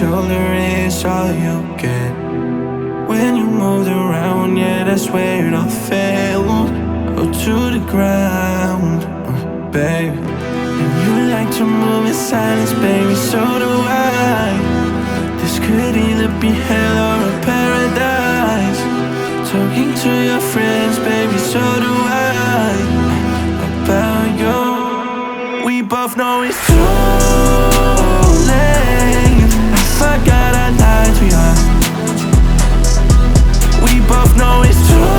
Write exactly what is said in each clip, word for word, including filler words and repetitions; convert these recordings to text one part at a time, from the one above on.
shoulder is all you get. When you moved around, yeah, that's where it all fell, oh, to the ground, uh, babe. And you like to move in silence, baby, so do I. This could either be hell or a paradise. Talking to your friends, baby, so do I. About you, we both know it's too late. I forgot I lied to you. We both know it's too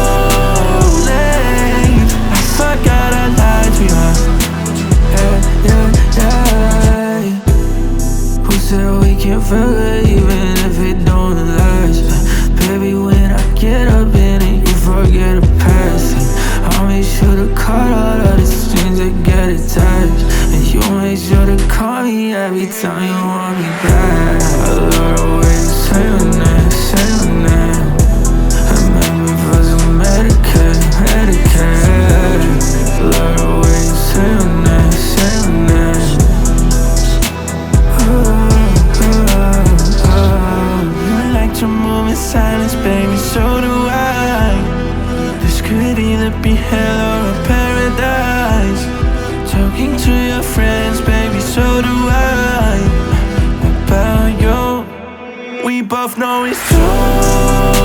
late. I forgot I lied to you. Yeah, yeah, yeah. Who said we can't feel it even if it don't last? Baby, when I get up in it, you forget to pass it. I'll make sure to cut all of the strings that get attached, and you make sure to call me every time you want me back. I love the way you say your name, say your name. I make me feel so Medicaid, Medicaid. I love the way you say your name, say your name. Oh, oh, oh. You like to move in silence, baby, so do I. This could either be hell or a paradise. Talking to your friends, baby, so do I. About you, we both know it's true.